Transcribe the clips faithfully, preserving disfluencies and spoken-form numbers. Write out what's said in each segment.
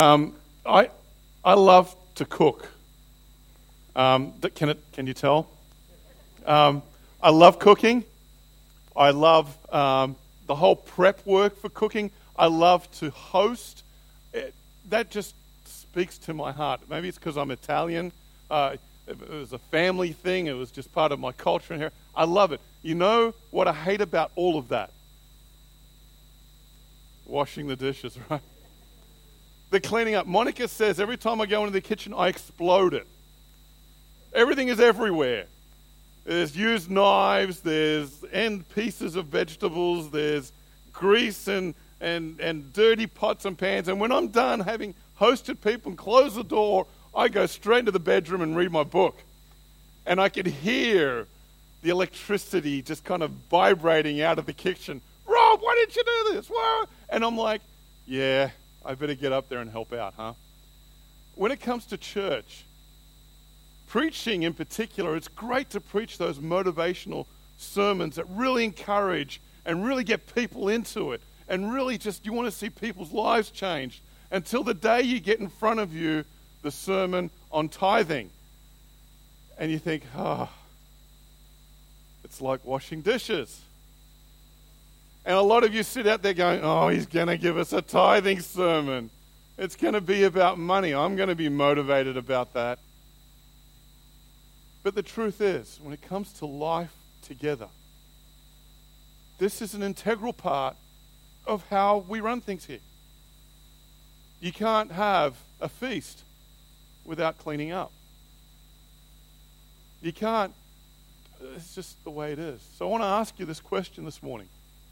Um, I I love to cook. Um, th- can it? Can you tell? Um, I love cooking. I love um, the whole prep work for cooking. I love to host. It, that just speaks to my heart. Maybe it's because I'm Italian. Uh, it, it was a family thing. It was just part of my culture here. I love it. You know what I hate about all of that? Washing the dishes, right? The cleaning up. Monica says every time I go into the kitchen, I explode it. Everything is everywhere. There's used knives, there's end pieces of vegetables, there's grease and, and, and dirty pots and pans. And when I'm done having hosted people and closed the door, I go straight into the bedroom and read my book. And I can hear the electricity just kind of vibrating out of the kitchen. Rob, why didn't you do this? Why? And I'm like, yeah, I better get up there and help out, huh? When it comes to church, preaching in particular, it's great to preach those motivational sermons that really encourage and really get people into it. And really just, you want to see people's lives changed until the day you get in front of you the sermon on tithing. And you think, oh, it's like washing dishes. And a lot of you sit out there going, oh, he's going to give us a tithing sermon. It's going to be about money. I'm going to be motivated about that. But the truth is, when it comes to life together, this is an integral part of how we run things here. You can't have a feast without cleaning up. You can't. It's just the way it is. So I want to ask you this question this morning.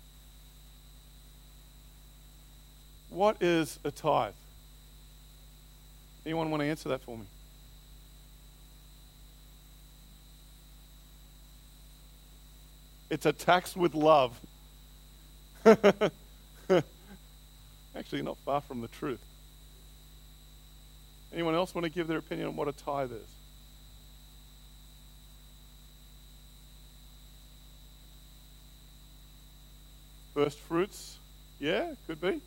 What is a tithe? Anyone want to answer that for me? It's a tax with love. Actually, not far from the truth. Anyone else want to give their opinion on what a tithe is? First fruits? Yeah, could be.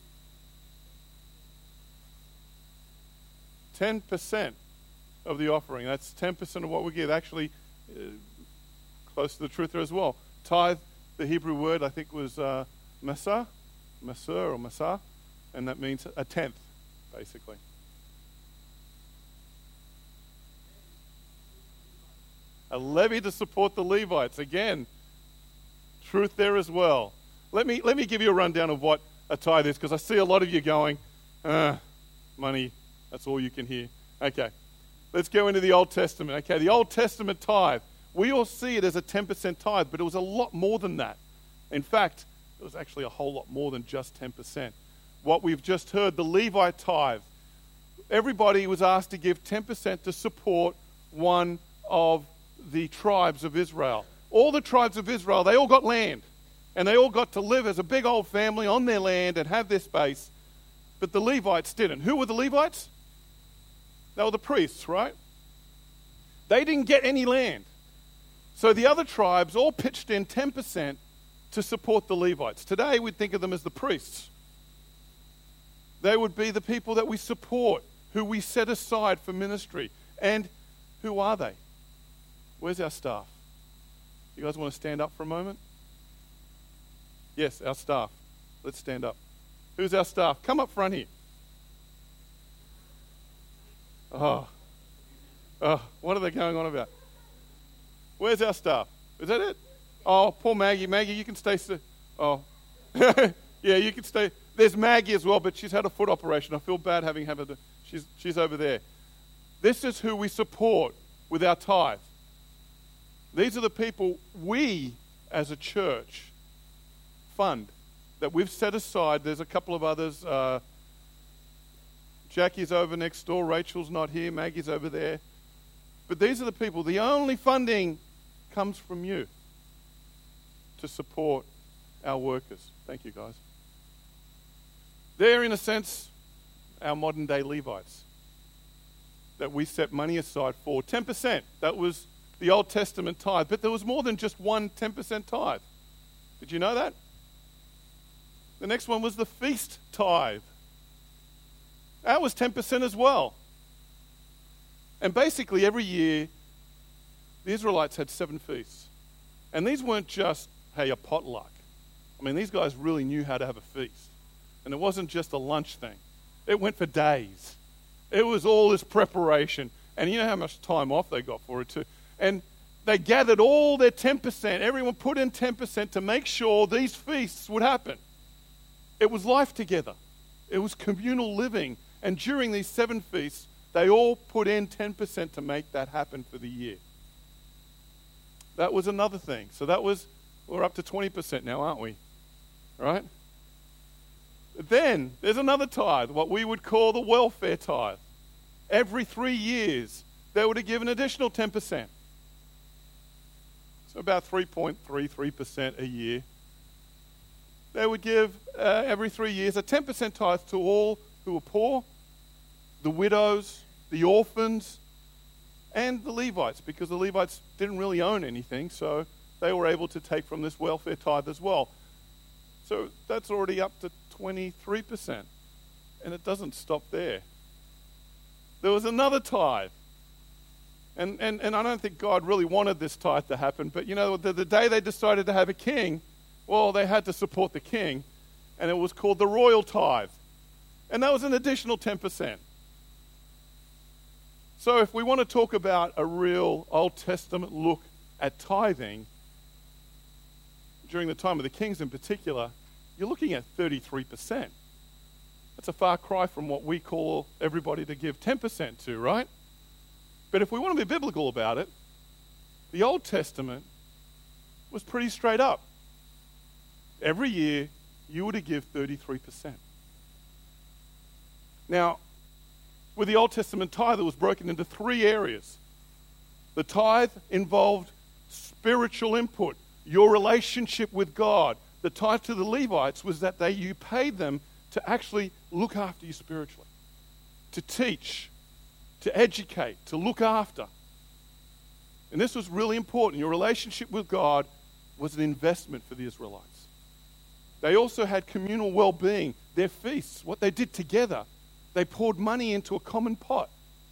ten percent of the offering. That's ten percent of what we give. Actually, uh, close to the truth there as well. Tithe, the Hebrew word, I think was uh, masah, masur or masah, and that means a tenth, basically. A levy to support the Levites. Again, truth there as well. Let me let me give you a rundown of what a tithe is, because I see a lot of you going, uh, money. That's all you can hear. Okay, let's go into the Old Testament. Okay, the Old Testament tithe. We all see it as a ten percent tithe, but it was a lot more than that. In fact, it was actually a whole lot more than just ten percent. What we've just heard, the Levite tithe. Everybody was asked to give ten percent to support one of the tribes of Israel. All the tribes of Israel, they all got land. And they all got to live as a big old family on their land and have their space. But the Levites didn't. Who were the Levites? They were the priests, right? They didn't get any land. So the other tribes all pitched in ten percent to support the Levites. Today we'd think of them as the priests. They would be the people that we support, who we set aside for ministry. And who are they? Where's our staff? You guys want to stand up for a moment? Yes, our staff. Let's stand up. Who's our staff? Come up front here. Oh, oh, what are they going on about? Where's our staff? Is that it? Oh, poor Maggie. Maggie, you can stay. St- oh, yeah, you can stay. There's Maggie as well, but she's had a foot operation. I feel bad having had her. She's she's over there. This is who we support with our tithe. These are the people we, as a church, fund, that we've set aside. There's a couple of others. Uh, Jackie's over next door. Rachel's not here. Maggie's over there. But these are the people. The only funding comes from you to support our workers. Thank you, guys. They're, in a sense, our modern-day Levites that we set money aside for. ten percent. That was the Old Testament tithe. But there was more than just one ten percent tithe. Did you know that? The next one was the feast tithe. That was ten percent as well. And basically every year, the Israelites had seven feasts. And these weren't just, hey, a potluck. I mean, these guys really knew how to have a feast. And it wasn't just a lunch thing. It went for days. It was all this preparation. And you know how much time off they got for it too. And they gathered all their ten percent. Everyone put in ten percent to make sure these feasts would happen. It was life together. It was communal living. And during these seven feasts, they all put in ten percent to make that happen for the year. That was another thing. So that was, we're up to twenty percent now, aren't we? Right? Then there's another tithe, what we would call the welfare tithe. Every three years, they would have given an additional ten percent. So about three point three three percent a year. They would give uh, every three years a ten percent tithe to all who were poor, the widows, the orphans, and the Levites, because the Levites didn't really own anything, so they were able to take from this welfare tithe as well. So that's already up to twenty-three percent. And it doesn't stop there. There was another tithe. And, and, and I don't think God really wanted this tithe to happen, but you know, the, the day they decided to have a king, well, they had to support the king, and it was called the royal tithe. And that was an additional ten percent. So if we want to talk about a real Old Testament look at tithing, during the time of the kings in particular, you're looking at thirty-three percent. That's a far cry from what we call everybody to give ten percent to, right? But if we want to be biblical about it, the Old Testament was pretty straight up. Every year, you were to give thirty-three percent. Now, with the Old Testament tithe, it was broken into three areas. The tithe involved spiritual input, your relationship with God. The tithe to the Levites was that they you paid them to actually look after you spiritually, to teach, to educate, to look after. And this was really important. Your relationship with God was an investment for the Israelites. They also had communal well-being, their feasts, what they did together. They poured money into a common pot.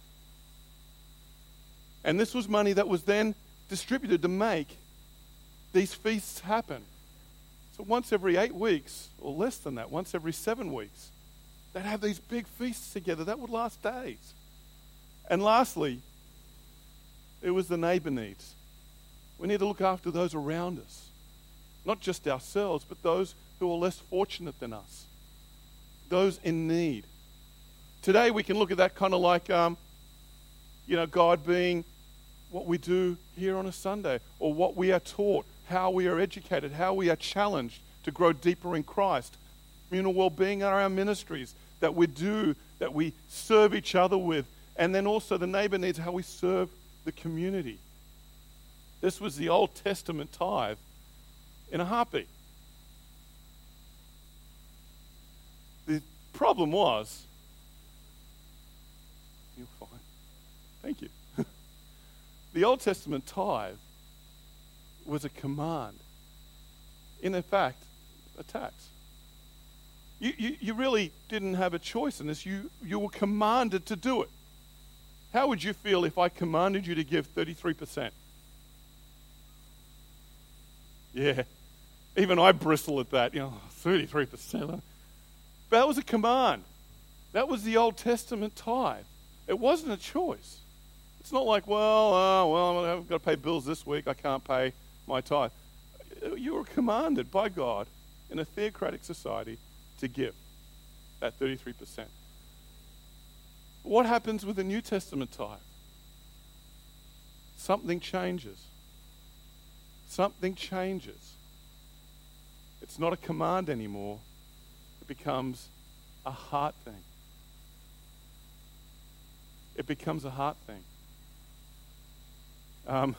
And this was money that was then distributed to make these feasts happen. So once every eight weeks, or less than that, once every seven weeks, they'd have these big feasts together. That would last days. And lastly, it was the neighbor needs. We need to look after those around us. Not just ourselves, but those who are less fortunate than us. Those in need. Today we can look at that kind of like, um, you know, God being what we do here on a Sunday, or what we are taught, how we are educated, how we are challenged to grow deeper in Christ. Communal well-being are our ministries that we do, that we serve each other with, and then also the neighbor needs, how we serve the community. This was the Old Testament tithe in a heartbeat. The problem was, you're fine. Thank you. The Old Testament tithe was a command. In fact, a tax. You, you, you really didn't have a choice in this. You, you were commanded to do it. How would you feel if I commanded you to give thirty-three percent? Yeah. Even I bristle at that. You know, thirty-three percent. But that was a command. That was the Old Testament tithe. It wasn't a choice. It's not like, well, uh, well, I've got to pay bills this week. I can't pay my tithe. You were commanded by God in a theocratic society to give that thirty-three percent. What happens with the New Testament tithe? Something changes. Something changes. It's not a command anymore. It becomes a heart thing. It becomes a heart thing. Um,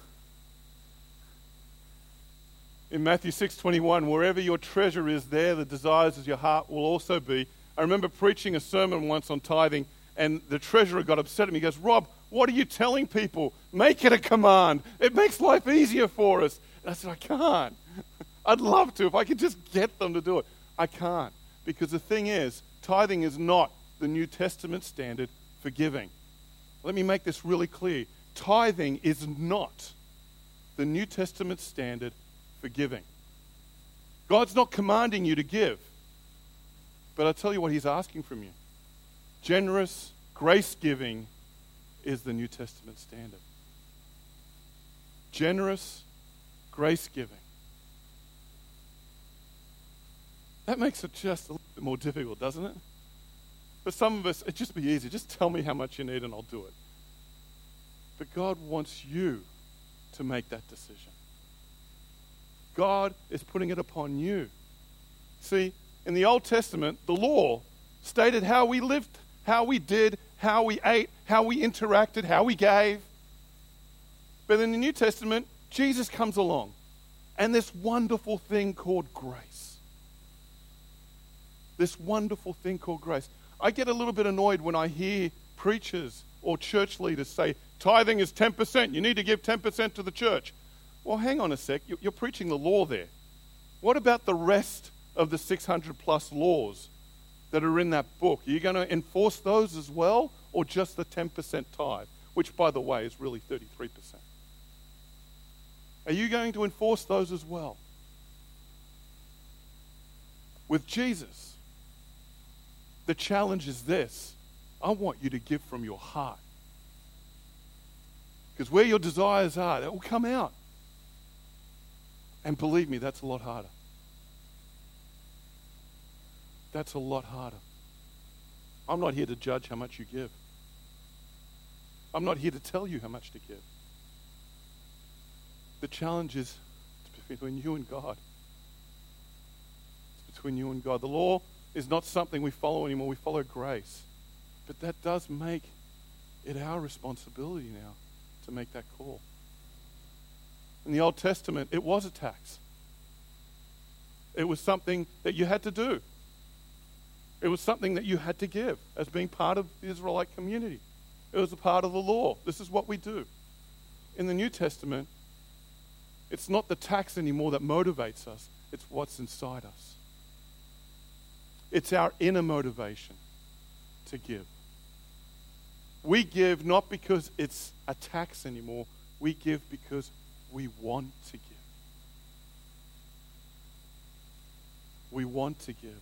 in Matthew six twenty-one, wherever your treasure is, there the desires of your heart will also be. I remember preaching a sermon once on tithing, and the treasurer got upset at me. He goes, Rob, what are you telling people? Make it a command. It makes life easier for us. And I said, I can't. I'd love to if I could just get them to do it. I can't. Because the thing is, tithing is not the New Testament standard for giving. Let me make this really clear. Tithing is not the New Testament standard for giving. God's not commanding you to give, but I'll tell you what he's asking from you. Generous, grace-giving is the New Testament standard. Generous, grace-giving. That makes it just a little bit more difficult, doesn't it? For some of us, it'd just be easy. Just tell me how much you need and I'll do it. But God wants you to make that decision. God is putting it upon you. See, in the Old Testament, the law stated how we lived, how we did, how we ate, how we interacted, how we gave. But in the New Testament, Jesus comes along, and this wonderful thing called grace. This wonderful thing called grace. I get a little bit annoyed when I hear preachers or church leaders say, tithing is ten percent. You need to give ten percent to the church. Well, hang on a sec. You're preaching the law there. What about the rest of the six hundred plus laws that are in that book? Are you going to enforce those as well, or just the ten percent tithe, which, by the way, is really thirty-three percent? Are you going to enforce those as well? With Jesus, the challenge is this. I want you to give from your heart. Because where your desires are, that will come out. And believe me, that's a lot harder. That's a lot harder. I'm not here to judge how much you give. I'm not here to tell you how much to give. The challenge is between you and God. It's between you and God. The law is not something we follow anymore. We follow grace. But that does make it our responsibility now to make that call. In the Old Testament, it was a tax. It was something that you had to do. It was something that you had to give as being part of the Israelite community. It was a part of the law. This is what we do. In the New Testament, it's not the tax anymore that motivates us. It's what's inside us. It's our inner motivation to give. We give not because it's a tax anymore. We give because we want to give. We want to give.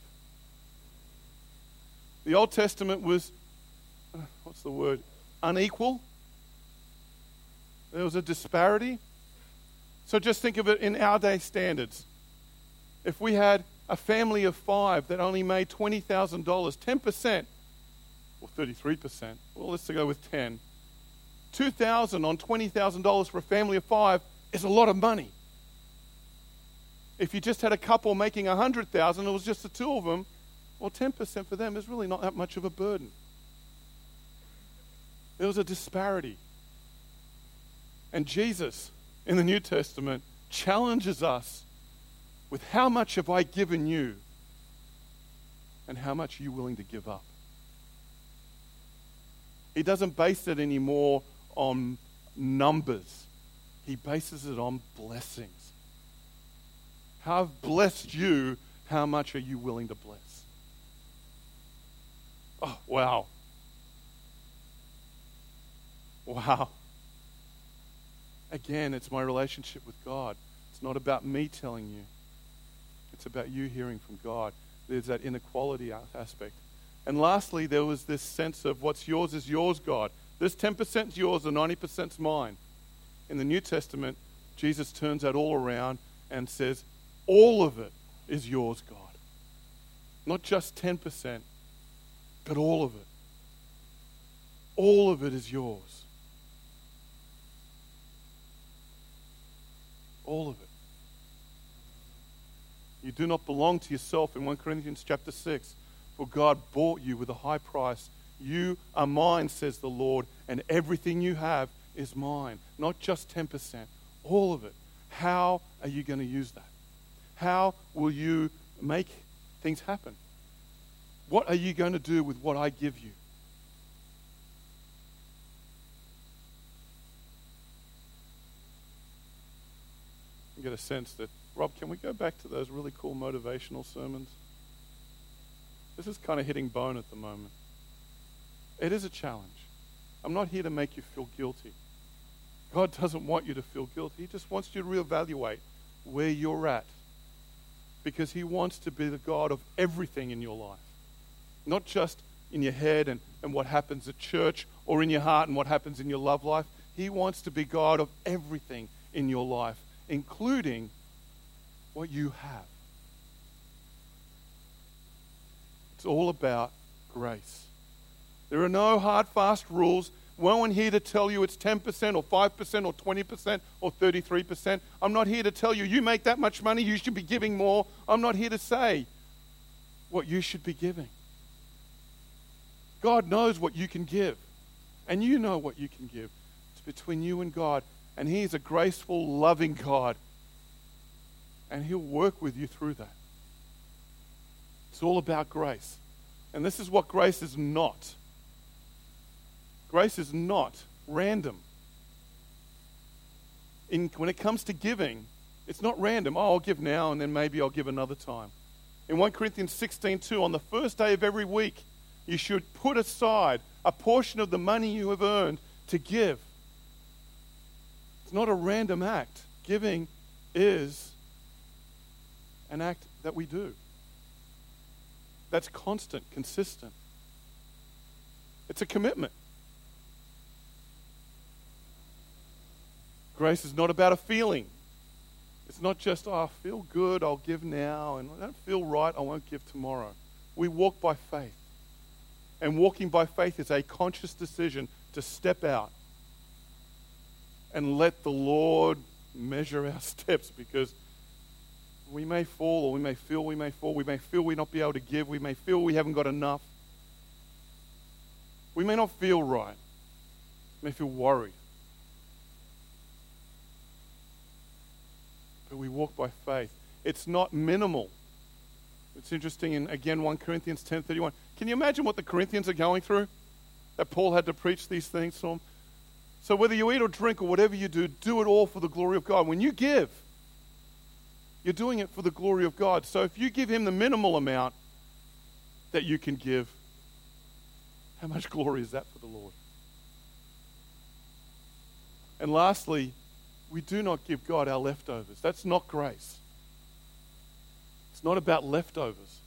The Old Testament was, uh, what's the word, unequal. There was a disparity. So just think of it in our day standards. If we had a family of five that only made twenty thousand dollars, ten percent, or thirty-three percent, well, let's go with ten. two thousand dollars on twenty thousand dollars for a family of five is a lot of money. If you just had a couple making one hundred thousand dollars, it was just the two of them, well, ten percent for them is really not that much of a burden. There was a disparity. And Jesus, in the New Testament, challenges us with how much have I given you and how much are you willing to give up? He doesn't base it anymore on numbers. He bases it on blessings. How I've blessed you, how much are you willing to bless? Oh, wow. Wow. Again, it's my relationship with God. It's not about me telling you. It's about you hearing from God. There's that inequality aspect. And lastly, there was this sense of what's yours is yours, God. This ten percent is yours, the ninety percent is mine. In the New Testament, Jesus turns that all around and says, all of it is yours, God. Not just ten percent, but all of it. All of it is yours. All of it. You do not belong to yourself in First Corinthians chapter six. For God bought you with a high price. You are mine, says the Lord, and everything you have is mine. Not just ten percent, all of it. How are you going to use that? How will you make things happen? What are you going to do with what I give you? I get a sense that, Rob, can we go back to those really cool motivational sermons? This is kind of hitting bone at the moment. It is a challenge. I'm not here to make you feel guilty. God doesn't want you to feel guilty. He just wants you to reevaluate where you're at. Because he wants to be the God of everything in your life. Not just in your head and, and what happens at church or in your heart and what happens in your love life. He wants to be God of everything in your life, including what you have. It's all about grace. There are no hard, fast rules. No one here to tell you it's ten percent or five percent or twenty percent or thirty-three percent. I'm not here to tell you, you make that much money, you should be giving more. I'm not here to say what you should be giving. God knows what you can give. And you know what you can give. It's between you and God. And he is a graceful, loving God. And he'll work with you through that. It's all about grace. And this is what grace is not. Grace is not random. In, when it comes to giving, it's not random. Oh, I'll give now and then maybe I'll give another time. In First Corinthians sixteen two, on the first day of every week, you should put aside a portion of the money you have earned to give. It's not a random act. Giving is an act that we do. That's constant, consistent. It's a commitment. Grace is not about a feeling. It's not just, oh, I feel good, I'll give now, and I don't feel right, I won't give tomorrow. We walk by faith. And walking by faith is a conscious decision to step out and let the Lord measure our steps, because we may fall, or we may feel we may fall. We may feel we not be able to give. We may feel we haven't got enough. We may not feel right. We may feel worried. But we walk by faith. It's not minimal. It's interesting in, again, First Corinthians ten thirty-one. Can you imagine what the Corinthians are going through? That Paul had to preach these things to them. So whether you eat or drink or whatever you do, do it all for the glory of God. When you give, you're doing it for the glory of God. So if you give him the minimal amount that you can give, how much glory is that for the Lord? And lastly, we do not give God our leftovers. That's not grace. It's not about leftovers.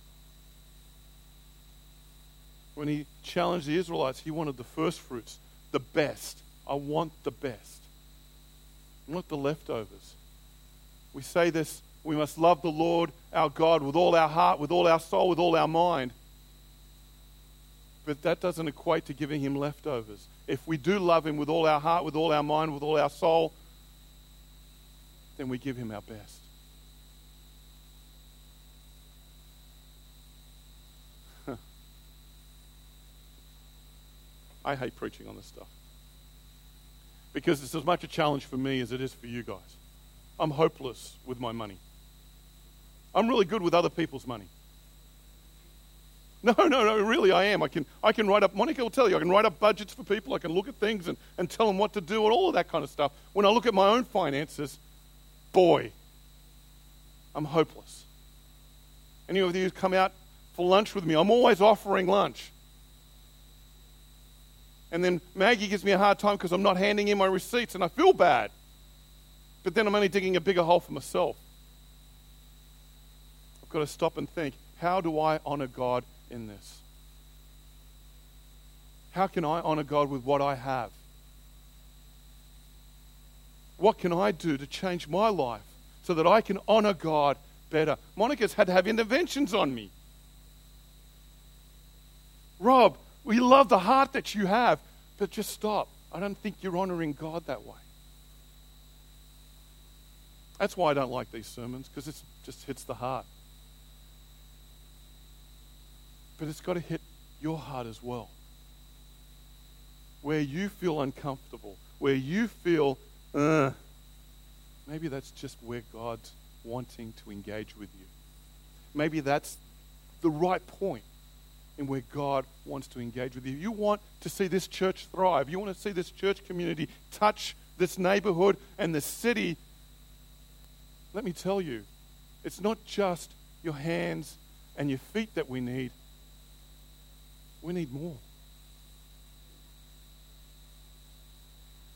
When he challenged the Israelites, he wanted the first fruits, the best. I want the best, not the leftovers. We say this, we must love the Lord our God with all our heart, with all our soul, with all our mind. But that doesn't equate to giving him leftovers. If we do love him with all our heart, with all our mind, with all our soul, then we give him our best. I hate preaching on this stuff, because it's as much a challenge for me as it is for you guys. I'm hopeless with my money. I'm really good with other people's money. No, no, no, really I am. I can I can write up, Monica will tell you, I can write up budgets for people, I can look at things and, and tell them what to do and all of that kind of stuff. When I look at my own finances, boy, I'm hopeless. Any of you who come out for lunch with me, I'm always offering lunch. And then Maggie gives me a hard time because I'm not handing in my receipts and I feel bad. But then I'm only digging a bigger hole for myself. I've got to stop and think, how do I honor God in this? How can I honor God with what I have? What can I do to change my life so that I can honor God better? Monica's had to have interventions on me. Rob, we love the heart that you have, but just stop. I don't think you're honoring God that way. That's why I don't like these sermons, because it just hits the heart. But it's got to hit your heart as well. Where you feel uncomfortable, where you feel, uh, maybe that's just where God's wanting to engage with you. Maybe that's the right point in where God wants to engage with you. You want to see this church thrive. You want to see this church community touch this neighborhood and the city. Let me tell you, it's not just your hands and your feet that we need. We need more.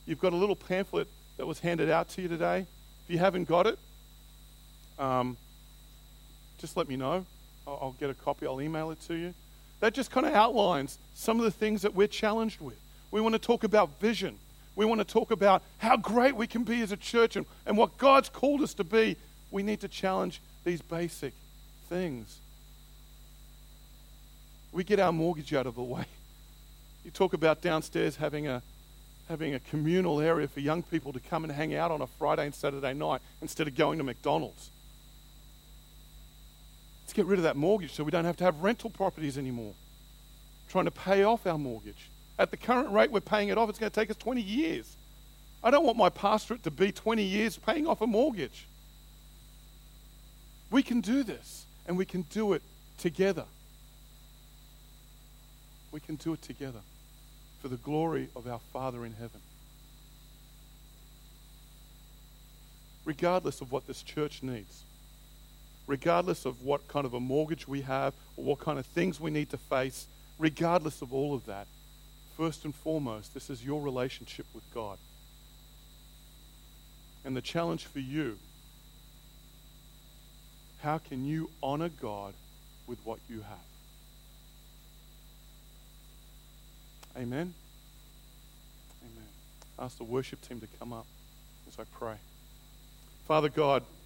you've got a little pamphlet that was handed out to you today. If you haven't got it, um, just let me know. I'll, I'll get a copy. I'll email it to you. That just kind of outlines some of the things that we're challenged with. We want to talk about vision. We want to talk about how great we can be as a church and, and what God's called us to be. We need to challenge these basic things. We get our mortgage out of the way. You talk about downstairs having a having a communal area for young people to come and hang out on a Friday and Saturday night instead of going to McDonald's. Let's get rid of that mortgage so we don't have to have rental properties anymore. Trying to pay off our mortgage. At the current rate we're paying it off, it's going to take us twenty years. I don't want my pastorate to be twenty years paying off a mortgage. We can do this, and we can do it together. We can do it together for the glory of our Father in heaven. Regardless of what this church needs, regardless of what kind of a mortgage we have or what kind of things we need to face, regardless of all of that, first and foremost, this is your relationship with God. And the challenge for you, how can you honor God with what you have? Amen? Amen. Ask the worship team to come up as I pray. Father God,